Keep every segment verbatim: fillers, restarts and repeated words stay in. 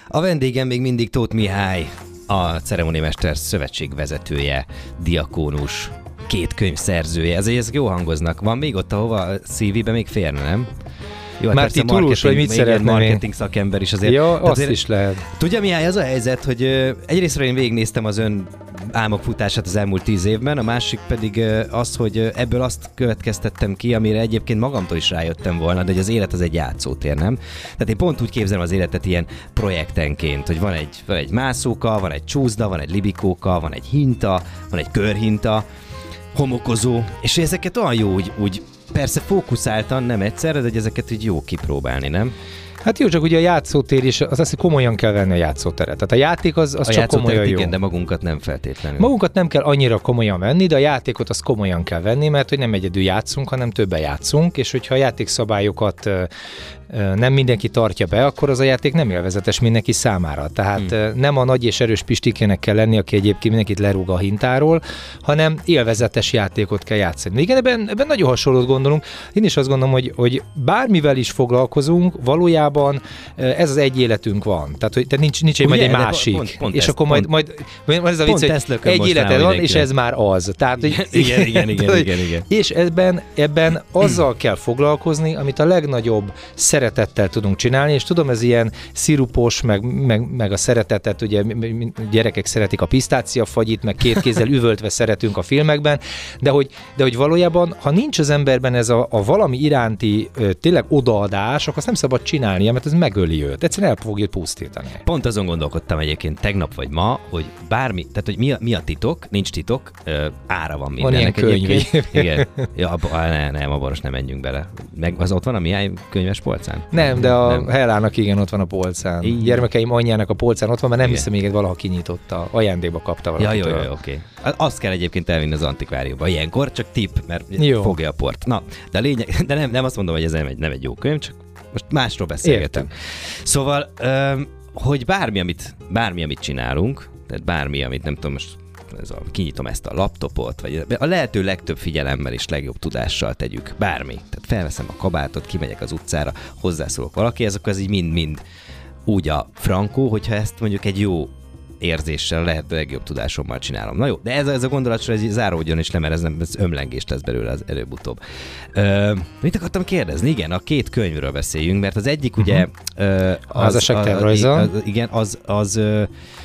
A vendégem még mindig Tóth Mihály, a Ceremóniamester Szövetség vezetője, diakónus, két könyv szerzője. Ezért ezek jó hangoznak. Van még ott, ahova a cé vé-be még férne, nem? Jó, már titulus, vagy mit szeretném marketing szakember is azért. Ja, azt azért, is lehet. Tudja, Mihály, az a helyzet, hogy uh, egyrésztről én végignéztem az ön álmok futását az elmúlt tíz évben, a másik pedig uh, az, hogy uh, ebből azt következtettem ki, amire egyébként magamtól is rájöttem volna, de hogy az élet az egy játszótér, nem? Tehát én pont úgy képzelem az életet ilyen projektenként, hogy van egy, van egy mászóka, van egy csúszda, van egy libikóka, van egy hinta, van egy körhinta, homokozó, és ezeket olyan jó úgy, úgy persze fókuszáltan, nem egyszerre, de hogy ezeket így jó kipróbálni, nem? Hát jó, csak ugye a játszótér is, az azt, hogy komolyan kell venni a játszóteret. Tehát a játék az, az a csak komolyan jó. Igen, de magunkat nem feltétlenül. Magunkat nem kell annyira komolyan venni, de a játékot azt komolyan kell venni, mert hogy nem egyedül játszunk, hanem többen játszunk, és hogyha a játékszabályokat nem mindenki tartja be, akkor az a játék nem élvezetes mindenki számára. Tehát hmm. nem a nagy és erős Pistikének kell lenni, aki egyébként mindenkit lerúg a hintáról, hanem élvezetes játékot kell játszani. Igen, ebben, ebben nagyon hasonlót gondolunk. Én is azt gondolom, hogy, hogy bármivel is foglalkozunk, valójában ez az egy életünk van. Tehát, hogy, tehát nincs, nincs egy, majd egy másik. Pont, pont és ezt, akkor majd, majd, majd ez a vicc, hogy egy életed van, és ez már az. Tehát, hogy, igen, igen, igen, igen, igen, igen. És ebben, ebben azzal kell foglalkozni, amit a legnagyobb szeretettel tudunk csinálni, és tudom, ez ilyen szirupos, meg, meg, meg a szeretetet, ugye gyerekek szeretik a pisztáciafagyit, meg két kézzel üvöltve szeretünk a filmekben, de hogy, de hogy valójában, ha nincs az emberben ez a, a valami iránti ö, tényleg odaadás, akkor azt nem szabad csinálnia, mert ez megöli őt. Egyszerűen el fogja pusztítani. Pont azon gondolkodtam egyébként tegnap vagy ma, hogy bármi, tehát hogy mi a, mi a titok, nincs titok, ö, ára van mindennek. Van ilyen könyv. Igen. Ja, abba, ne, nem, abban most nem menjünk bele. Meg az ott van a Mihály könyves polcán? Nem, de a nem. Hellának igen, ott van a polcán. Így. Gyermekeim anyjának a polcán ott van, mert nem igen. hiszem, még valaha kinyitotta, ajándékba kapta valakitől. Ja, jó, jó, oké. Okay. Azt kell egyébként elvinni az antikváriumba ilyenkor, csak tipp, mert jó. fogja a port. Na, de a lényeg, de nem, nem azt mondom, hogy ez nem egy, nem egy jó könyv, csak most másról beszélgetünk. Értem. Szóval, hogy bármi, amit, bármi, amit csinálunk, tehát bármi, amit nem tudom, most ez a, kinyitom ezt a laptopot, vagy a lehető legtöbb figyelemmel és legjobb tudással tegyük. Bármi. Tehát felveszem a kabátot, kimegyek az utcára, hozzászólok valakihez, akkor ez így mind-mind úgy a frankó, hogyha ezt mondjuk egy jó érzéssel, lehető legjobb tudásommal csinálom. Na jó, de ez a, ez a gondolatra ez záródjon is le, mert ez nem ez ömlengés lesz belőle az előbb-utóbb. Ö, mit akartam kérdezni? Igen, a két könyvről beszéljünk, mert az egyik uh-huh. ugye... Ö, az, Házasság tervrajza. Igen, az... az ö,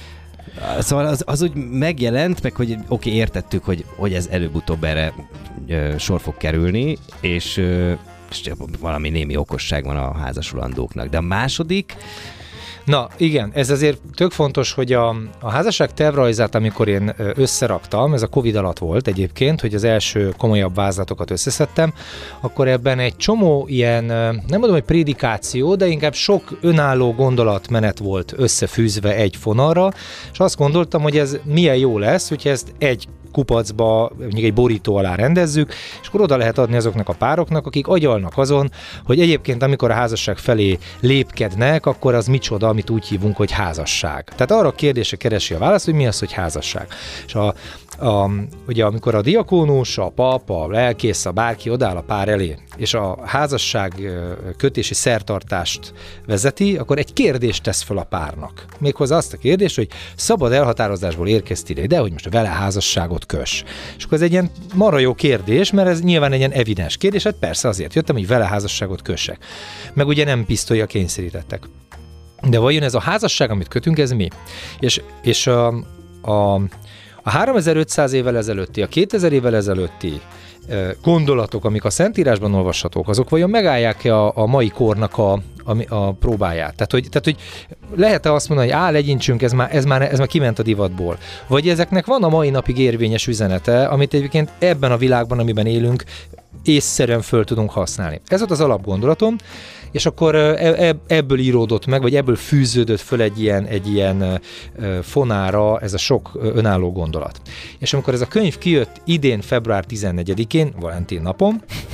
Szóval az, az úgy megjelent, meg hogy oké, okay, értettük, hogy, hogy ez előbb-utóbb erre ö, sor fog kerülni, és, ö, és valami némi okosság van a házasulandóknak. De a második... Na igen, ez azért tök fontos, hogy a, a házasság tervrajzát, amikor én összeraktam, ez a Covid alatt volt egyébként, hogy az első komolyabb vázlatokat összeszedtem, akkor ebben egy csomó ilyen, nem mondom, hogy prédikáció, de inkább sok önálló gondolatmenet volt összefűzve egy fonalra, és azt gondoltam, hogy ez milyen jó lesz, hogyha ezt egy kupacba, mondjuk egy borító alá rendezzük, és akkor oda lehet adni azoknak a pároknak, akik agyalnak azon, hogy egyébként amikor a házasság felé lépkednek, akkor az micsoda, amit úgy hívunk, hogy házasság. Tehát arra a kérdésre keresi a választ, hogy mi az, hogy házasság. És a, a, ugye amikor a diakónus, a pap, a lelkész, a bárki odáll a pár elé, és a házasság kötési szertartást vezeti, akkor egy kérdést tesz fel a párnak. Méghozzá azt a kérdést, hogy szabad elhatározásból érkeztél ide, hogy most vele házasságot kös. És akkor ez egy ilyen marha jó kérdés, mert ez nyilván egy ilyen evidens kérdés, hát persze azért jöttem, hogy vele házasságot kössek. Meg ugye nem pisztolya kényszerítettek. De vajon ez a házasság, amit kötünk, ez mi? És, és a, a, a háromezer-ötszáz évvel ezelőtti, a kétezer évvel ezelőtti gondolatok, amik a Szentírásban olvashatók, azok vajon megállják-e a, a mai kornak a, a, a próbáját? Tehát hogy, tehát, hogy lehet-e azt mondani, hogy á, legyintsünk, ez már, ez, már, ez már kiment a divatból? Vagy ezeknek van a mai napig érvényes üzenete, amit egyébként ebben a világban, amiben élünk, észszerűen föl tudunk használni. Ez volt az alapgondolatom, és akkor ebből íródott meg, vagy ebből fűződött föl egy ilyen, egy ilyen fonára ez a sok önálló gondolat. És amikor ez a könyv kijött idén, február tizennegyedikén, Valentin napon,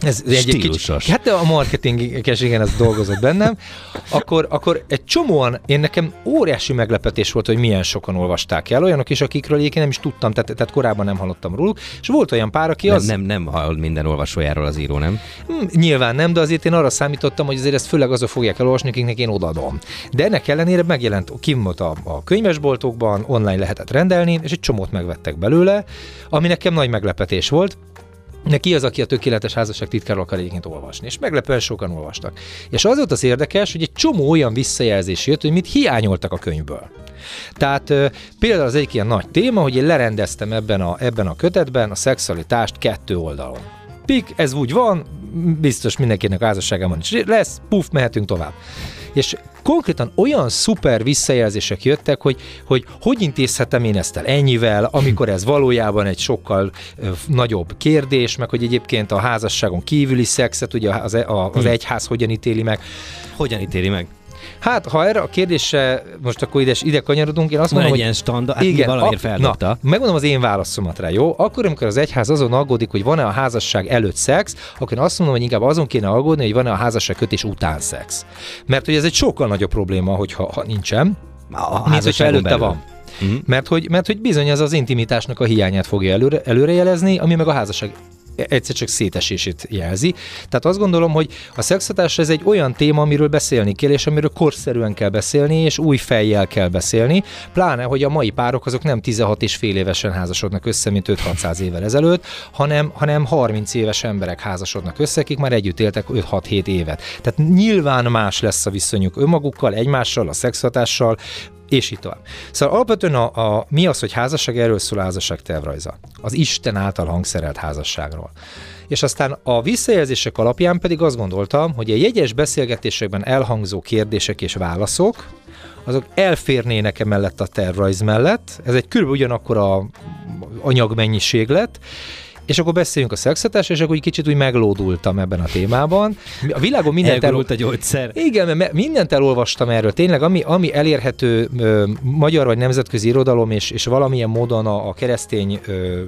Ez egy kicsit, hát a marketinges, igen, ez dolgozott bennem, akkor, akkor egy csomóan, én nekem óriási meglepetés volt, hogy milyen sokan olvasták el, olyanok is, akikről én nem is tudtam, tehát, tehát korábban nem hallottam róluk, és volt olyan pár, aki nem, az... Nem, nem hall minden olvasójáról az író, nem? Nyilván nem, de azért én arra számítottam, hogy azért ezt főleg azok fogják elolvasni, akiknek én odaadom. De ennek ellenére megjelent, kim volt a, a könyvesboltokban, online lehetett rendelni, és egy csomót megvettek belőle, ami nekem nagy meglepetés volt. Neki az, aki a Tökéletes házasság titkáról akar egyébként olvasni, és meglepően sokan olvastak. És az volt az érdekes, hogy egy csomó olyan visszajelzés jött, hogy mit hiányoltak a könyvből. Tehát e, például az egyik ilyen nagy téma, hogy én lerendeztem ebben a, ebben a kötetben a szexualitást kettő oldalon. Pik, ez úgy van, biztos mindenkinek házasságában is lesz, puf, mehetünk tovább. És konkrétan olyan szuper visszajelzések jöttek, hogy hogy, hogy intézhetem én ezt el ennyivel, amikor ez valójában egy sokkal ö, nagyobb kérdés, meg hogy egyébként a házasságon kívüli szexet, ugye az, a, az egyház hogyan ítéli meg. Hogyan ítéli meg? Hát, ha erre a kérdésre most akkor ide, ide kanyarodunk, én azt mondom, hogy... ilyen standard, hát igen, valamiért feldobta. Na, megmondom az én válaszomat rá, jó? Akkor, amikor az egyház azon aggódik, hogy van-e a házasság előtt szex, akkor én azt mondom, hogy inkább azon kéne aggódni, hogy van-e a házasság kötés után szex. Mert hogy ez egy sokkal nagyobb probléma, hogyha ha nincsen, a mint hogyha előtte belül van. Uh-huh. Mert, hogy, mert hogy bizony az az intimitásnak a hiányát fogja előre, előrejelezni, ami meg a házasság egyszer csak szétesését jelzi. Tehát azt gondolom, hogy a szexualitás ez egy olyan téma, amiről beszélni kell, és amiről korszerűen kell beszélni, és új fejjel kell beszélni, pláne, hogy a mai párok azok nem tizenhat és fél évesen házasodnak össze, mint öt-hatszáz évvel ezelőtt, hanem, hanem harminc éves emberek házasodnak össze, akik már együtt éltek öt-hat-hét évet. Tehát nyilván más lesz a viszonyuk önmagukkal, egymással, a szexualitással, és így tovább. Szóval alapvetően a, a, mi az, hogy házasság, erről szól a házasság tervrajza. Az Isten által hangszerelt házasságról. És aztán a visszajelzések alapján pedig azt gondoltam, hogy a jegyes beszélgetésekben elhangzó kérdések és válaszok, azok elférnének emellett a tervrajz mellett. Ez egy körülbelül ugyanakkor a anyagmennyiség lett, és akkor beszéljünk a szexualitásról, és akkor egy kicsit úgy meglódultam ebben a témában. A világon mindent elgurult a gyógyszer. Igen, mert mindent elolvastam erről. Tényleg, ami, ami elérhető ö, magyar vagy nemzetközi irodalom, és, és valamilyen módon a, a keresztény ö,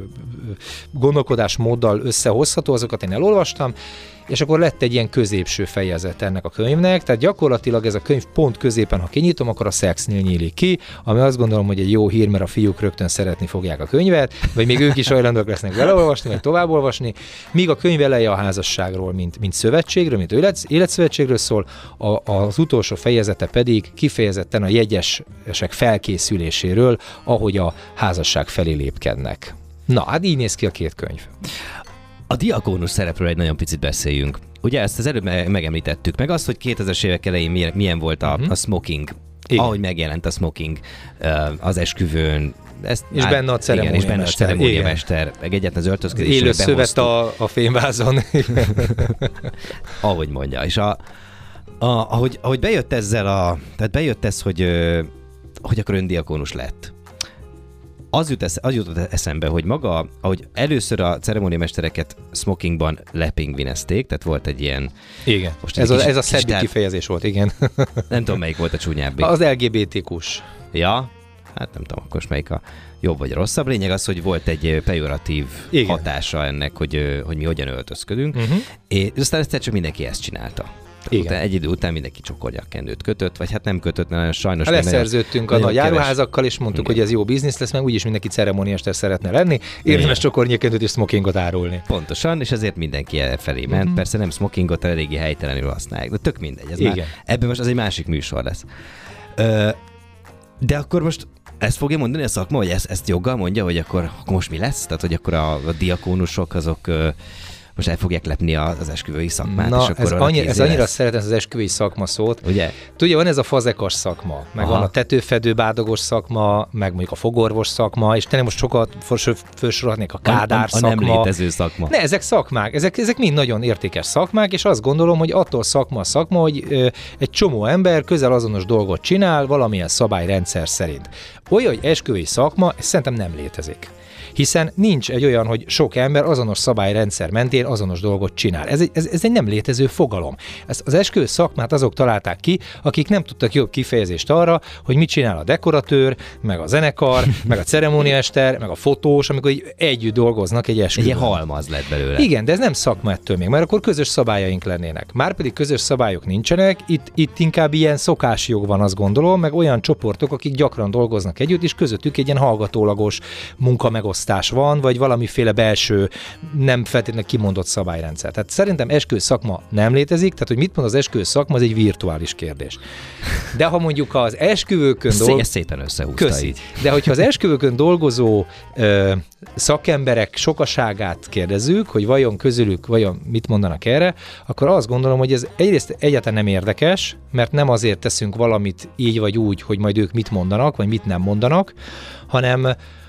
gondolkodásmóddal összehozható, azokat én elolvastam, és akkor lett egy ilyen középső fejezet ennek a könyvnek, tehát gyakorlatilag ez a könyv pont középen, ha kinyitom, akkor a szexnél nyílik ki, ami azt gondolom, hogy egy jó hír, mert a fiúk rögtön szeretni fogják a könyvet, vagy még ők is hajlandók lesznek beleolvasni, vagy továbbolvasni, míg a könyv eleje a házasságról, mint, mint szövetségről, mint élet, életszövetségről szól, a, az utolsó fejezete pedig kifejezetten a jegyesek felkészüléséről, ahogy a házasság felé lépkednek. Na, hát így néz ki a két könyv. A diakónus szerepről egy nagyon picit beszéljünk. Ugye ezt az előbb megemlítettük, meg azt, hogy kétezres évek elején milyen volt a, uh-huh. a smoking, igen. Ahogy megjelent a smoking az esküvőn. Ezt, és benne a ceremónia, és benne a ceremóniamester, meg egyetlen az öltözködésről élő szövet a, a fényvázon. Ahogy mondja. És a, a, ahogy, ahogy bejött ezzel a, tehát bejött ez, hogy, hogy akkor öndiakónus lett. Az, jut esz, az jutott eszembe, hogy maga, ahogy először a ceremóniamestereket smokingban lepingvinezték, tehát volt egy ilyen... Igen, most ez, a, kis, ez a szebbi tár... kifejezés volt, igen. Nem tudom, melyik volt a csúnyábbik. Az el gé bé té kús. Ja, hát nem tudom, akkor melyik a jobb vagy rosszabb. Lényeg az, hogy volt egy pejoratív igen. hatása ennek, hogy, hogy mi hogyan öltözködünk, uh-huh. és aztán ezt csak mindenki ezt csinálta. Utána, egy idő után mindenki csokornyakkendőt kötött, vagy hát nem kötött, mert sajnos... Leszerződtünk a nagy áruházakkal, és mondtuk, igen. hogy ez jó biznisz lesz, meg úgyis mindenki ceremóniamester szeretne lenni, érdemes csokornyakkendőt és smokingot árulni. Pontosan, és ezért mindenki felé ment. Uh-huh. Persze nem smokingot, eléggé helytelenül használják, de tök mindegy. Ez már, ebben most az egy másik műsor lesz. Ö, de akkor most ezt fogja mondani a szakma, hogy ezt, ezt joggal mondja, hogy akkor, akkor most mi lesz? Tehát, hogy akkor a, a diakónusok azok... most el fogják lepni az esküvői szakmát. Na, és akkor ez, annyi, ez annyira szeretem az esküvői szakma szót. Ugye? Tudja, van ez a fazekas szakma, meg aha. van a tetőfedő bádogos szakma, meg mondjuk a fogorvos szakma, és tényleg most sokat felsorolhatnék a kádár a, a, a szakma. nem létező szakma. Ne, ezek szakmák, ezek, ezek mind nagyon értékes szakmák, és azt gondolom, hogy attól szakma a szakma, hogy ö, egy csomó ember közel azonos dolgot csinál valamilyen szabályrendszer szerint. Olyan, hogy esküvői szakma, ez szerintem nem létezik. Hiszen nincs egy olyan, hogy sok ember azonos szabályrendszer mentén azonos dolgot csinál. Ez egy, ez, ez egy nem létező fogalom. Ezt az esküvő szakmát azok találták ki, akik nem tudtak jobb kifejezést arra, hogy mit csinál a dekoratőr, meg a zenekar, meg a ceremóniamester, meg a fotós, amikor együtt dolgoznak egy esküvőn. Egy halmaz lett belőle. Igen, de ez nem szakma ettől még, mert akkor közös szabályaink lennének. Márpedig közös szabályok nincsenek, itt, itt inkább ilyen szokásjog van, azt gondolom, meg olyan csoportok, akik gyakran dolgoznak együtt, és közöttük egy ilyen hallgatólagos munkamegosztás van, vagy valamiféle belső, nem feltétlenül kimondott szabályrendszer. Tehát szerintem esküvő szakma nem létezik, tehát hogy mit mond az esküvő szakma, az egy virtuális kérdés. De ha mondjuk az esküvőkön dolgozó... szépen összehúzta így. De hogyha az esküvőkön dolgozó ö, szakemberek sokaságát kérdezzük, hogy vajon közülük, vajon mit mondanak erre, akkor azt gondolom, hogy ez egyrészt egyáltalán nem érdekes, mert nem azért teszünk valamit így vagy úgy, hogy majd ők mit mondanak, vagy mit nem mondanak, hanem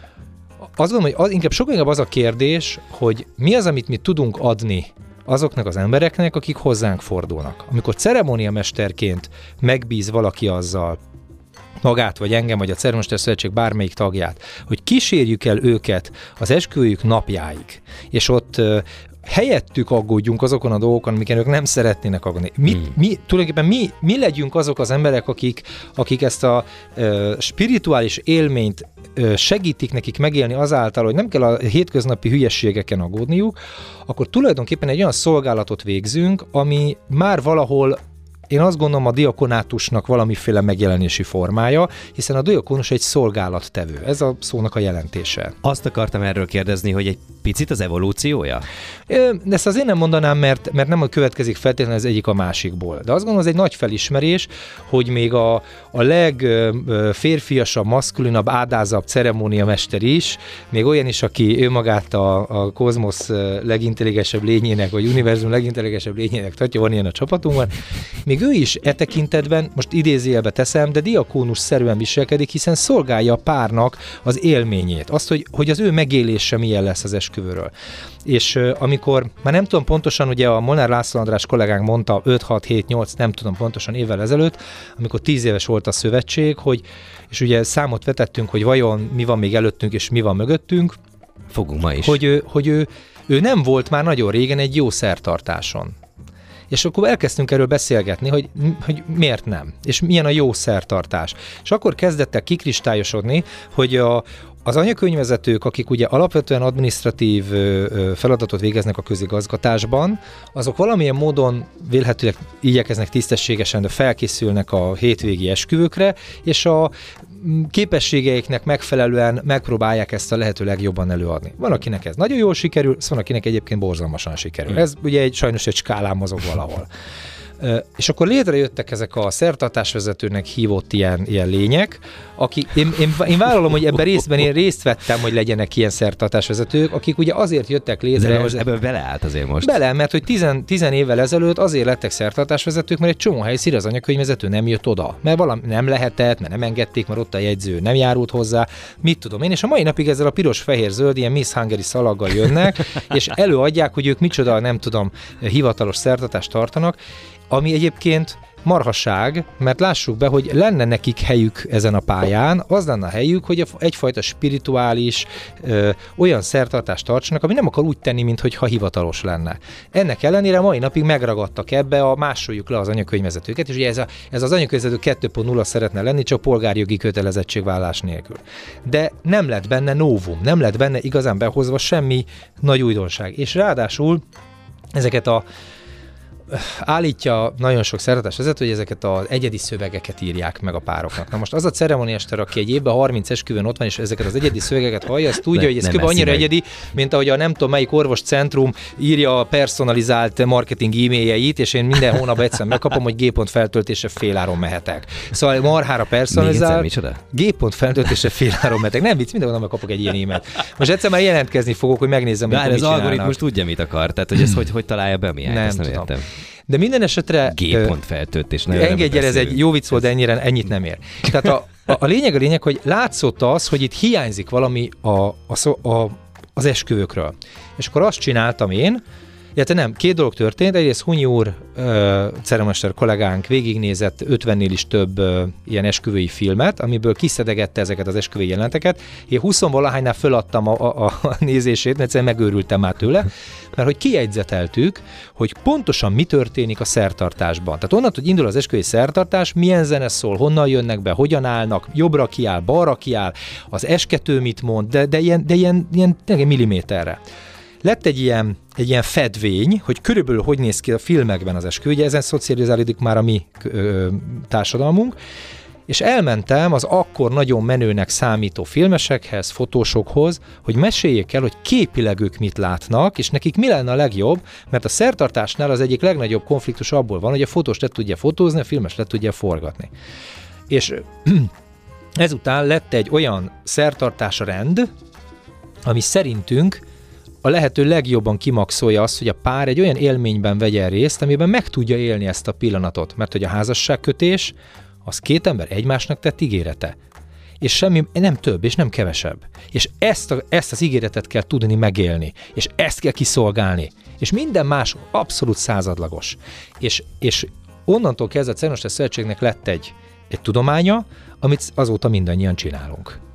azt gondolom, hogy az, inkább sokkal inkább az a kérdés, hogy mi az, amit mi tudunk adni azoknak az embereknek, akik hozzánk fordulnak. Amikor ceremóniamesterként megbíz valaki azzal, magát, vagy engem, vagy a Ceremóniamester Szövetség bármelyik tagját, hogy kísérjük el őket az esküvőjük napjáig, és ott uh, helyettük aggódjunk azokon a dolgokon, amiken ők nem szeretnének aggódni. Mi, hmm. mi, tulajdonképpen mi, mi legyünk azok az emberek, akik, akik ezt a uh, spirituális élményt uh, segítik nekik megélni azáltal, hogy nem kell a hétköznapi hülyességeken aggódniuk, akkor tulajdonképpen egy olyan szolgálatot végzünk, ami már valahol én azt gondolom a diakonátusnak valamiféle megjelenési formája, hiszen a diakonus egy szolgálattevő. Ez a szónak a jelentése. Azt akartam erről kérdezni, hogy egy picit az evolúciója? De ezt azért nem mondanám, mert, mert nem következik feltétlenül az egyik a másikból. De azt gondolom, ez egy nagy felismerés, hogy még a, a legférfiasabb, maszkulinabb, ádázabb ceremóniamester is, még olyan is, aki ő magát a, a kozmosz legintelligensebb lényének, vagy univerzum legintelligensebb lényének tartja, van ilyen a csapatunkban, még ő is e tekintetben, most idézőjelbe teszem, de diakónus-szerűen viselkedik, hiszen szolgálja a párnak az élményét, azt, hogy, hogy az ő megélése milyen lesz az esküvőről. És uh, amikor, már nem tudom pontosan, ugye a Molnár László András kollégánk mondta öt hat hét nyolc, nem tudom pontosan évvel ezelőtt, amikor tíz éves volt a szövetség, hogy, és ugye számot vetettünk, hogy vajon mi van még előttünk, és mi van mögöttünk. Fogunk ma is. Hogy, hogy ő, ő nem volt már nagyon régen egy jó szertartáson. És akkor elkezdtünk erről beszélgetni, hogy, hogy miért nem, és milyen a jó szertartás. És akkor kezdett el kikristályosodni, hogy a, az anyakönyvvezetők, akik ugye alapvetően adminisztratív feladatot végeznek a közigazgatásban, azok valamilyen módon vélhetőleg igyekeznek tisztességesen, de felkészülnek a hétvégi esküvőkre, és a képességeiknek megfelelően megpróbálják ezt a lehető legjobban előadni. Van, akinek ez nagyon jól sikerül, van, akinek egyébként borzalmasan sikerül. Hmm. Ez ugye egy, sajnos egy skálán mozog valahol. Uh, és akkor létrejöttek ezek a szertartásvezetőnek hívott ilyen, ilyen lények, akik, én, én, én vállalom, hogy ebben részben én részt vettem, hogy legyenek ilyen szertartásvezetők, akik ugye azért jöttek létre. Most ebből beleállt azért most. Bele, mert hogy tizen, tizen évvel ezelőtt azért lettek szertartásvezetők, mert egy csomó helyszíre az anyakönyvvezető nem jött oda. Mert valami nem lehetett, mert nem engedték, mert ott a jegyző nem járult hozzá. Mit tudom én, és a mai napig ezzel a piros-fehér-zöld ilyen Miss Hungary szalaggal jönnek, és előadják, hogy ők micsoda, nem tudom, hivatalos szertartást tartanak, ami egyébként marhaság, mert lássuk be, hogy lenne nekik helyük ezen a pályán, az lenne a helyük, hogy egyfajta spirituális ö, olyan szertartást tartsanak, ami nem akar úgy tenni, mintha hivatalos lenne. Ennek ellenére mai napig megragadtak ebbe a másoljuk le az anyakönyvvezetőket, és ugye ez, a, ez az anyakönyvvezető kettő pont nulla szeretne lenni, csak polgárjogi kötelezettségvállás nélkül. De nem lett benne novum, nem lett benne igazán behozva semmi nagy újdonság. És ráadásul ezeket a állítja nagyon sok szertartásvezető, hogy ezeket az egyedi szövegeket írják meg a pároknak. Na most az a ceremóniamester, aki egy évben harminc esküvőn ott van, és ezeket az egyedi szövegeket hallja, az tudja, ne, hogy ez kb. Annyira meg. Egyedi, mint ahogy a nem tudom melyik orvoscentrum írja a personalizált marketing e-mailjeit, és én minden hónapban egyszer megkapom, hogy G-pont feltöltése féláron mehetek. Szóval marhára personalizált. G-pont feltöltése féláron mehetek. Nem vicc, minden hónapban kapok egy ilyen e-mailt. Most egyszer már jelentkezni fogok, hogy megnézzem, hogy az algoritmus tudja, mit akar. Tehát, hogy ez hogy, hogy találja be milyen, nem, ezt nem tudom. értem. De minden esetre... G-pont feltöltés. Engedj el, ez egy jó vicc volt, de ennyire, ennyit nem ér. Tehát a, a, a lényeg a lényeg, hogy látszott az, hogy itt hiányzik valami a, a, a, az esküvőkről. És akkor azt csináltam én, Illetve nem, két dolog történt. Egyrészt Hunyi úr, ceremester kollégánk végignézett ötvennél is több ö, ilyen esküvői filmet, amiből kiszedegette ezeket az esküvői jeleneteket. Én huszonvalahánynál föladtam a, a, a nézését, mert egyszerűen megőrültem már tőle, mert hogy kijegyzeteltük, hogy pontosan mi történik a szertartásban. Tehát onnantól, hogy indul az esküvői szertartás, milyen zene szól, honnan jönnek be, hogyan állnak, jobbra kiáll, balra kiáll, az eskető mit mond, de, de ilyen, de ilyen, ilyen milliméterre. Lett egy ilyen, egy ilyen fedvény, hogy körülbelül hogy néz ki a filmekben az esküvő, ugye ezen szocializálódik már a mi ö, társadalmunk, és elmentem az akkor nagyon menőnek számító filmesekhez, fotósokhoz, hogy meséljék el, hogy képileg ők mit látnak, és nekik mi lenne a legjobb, mert a szertartásnál az egyik legnagyobb konfliktus abból van, hogy a fotós le tudja fotózni, a filmes le tudja forgatni. És ezután lett egy olyan szertartás rend, ami szerintünk a lehető legjobban kimaxolja azt, hogy a pár egy olyan élményben vegyen részt, amiben meg tudja élni ezt a pillanatot, mert hogy a házasságkötés az két ember egymásnak tett ígérete. És semmi, nem több, és nem kevesebb. És ezt, a, ezt az ígéretet kell tudni megélni, és ezt kell kiszolgálni. És minden más abszolút századlagos. És, és onnantól kezdve a Ceremester Szövetségnek lett egy, egy tudománya, amit azóta mindannyian csinálunk.